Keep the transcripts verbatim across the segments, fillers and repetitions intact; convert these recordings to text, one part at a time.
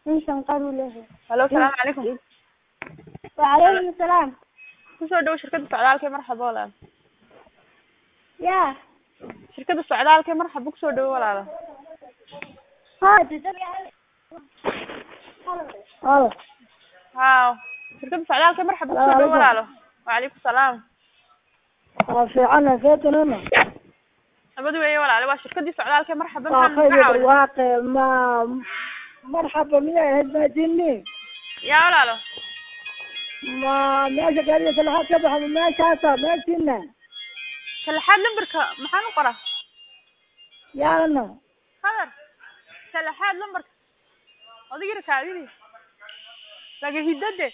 إنسان قالوا له. هلو السلام عليكم. وعليكم السلام. kusoo dhawo shirkadda socdaalka marxabo walaal. يا shirkadda socdaalka marxabo kusoo dhawo walaal. ها تدري هلا ها shirkadda socdaalka marxabo kusoo dhawo walaal. وعليكم السلام. في عنا فاتنا nabad weeye walaal waa shirkaddii socdaalka marxabo maxaan ka caawin واقع ما مرحبا مياه هدمتني يا walaalo ما ماشي قال لي سلحات كبح ما شاطة ما كنا salaxaad lambarka maxaan u qoraa يا أنا qadar salaxaad lambarka adiga rakaadini laga hidade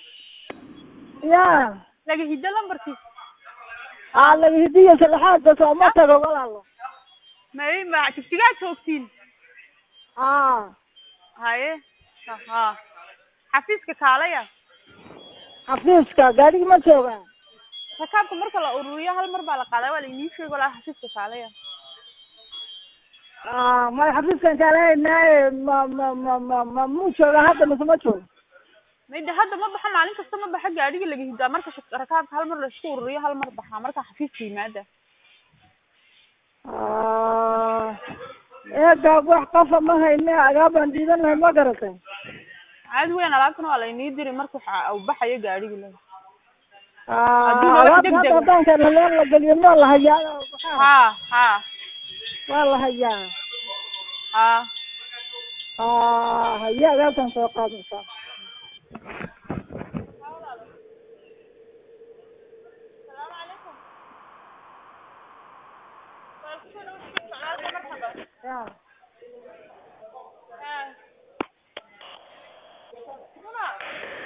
يا laga hidda lambarkii على الهدية سلحات بس ما تقول والله may ma tigtigaa joogtiin آه haye ha xafiiska kaalaya حفيزك قاعد ما تسوى rakaabka marka la ururiyo hal mar baa la qaadaa waa la inii sheego la xafiiska kaalaya آه ما حفيزك قال هاي ما ما ما ما ما مو شغل هذا مثل ما تقول mayda hadda ma baxa maalin kasta ma baxa gaadhiga laga hidaa marka rakaabka hal mar la isku ururiyo hal mar baxa marka xafiiska yimaada آه إيه قاب وحقف ما هي إني عقاب عندي ذا ما قرأته caadi weyn alaabtana waa la inii diri marka waxa uu baxayo gaadhiga la آه hadduu loo عقاب degdego هذا كان لا لا قال يوم الله هيا ha ha والله هيا ha آه هيا قال كان سوق هذا صار يا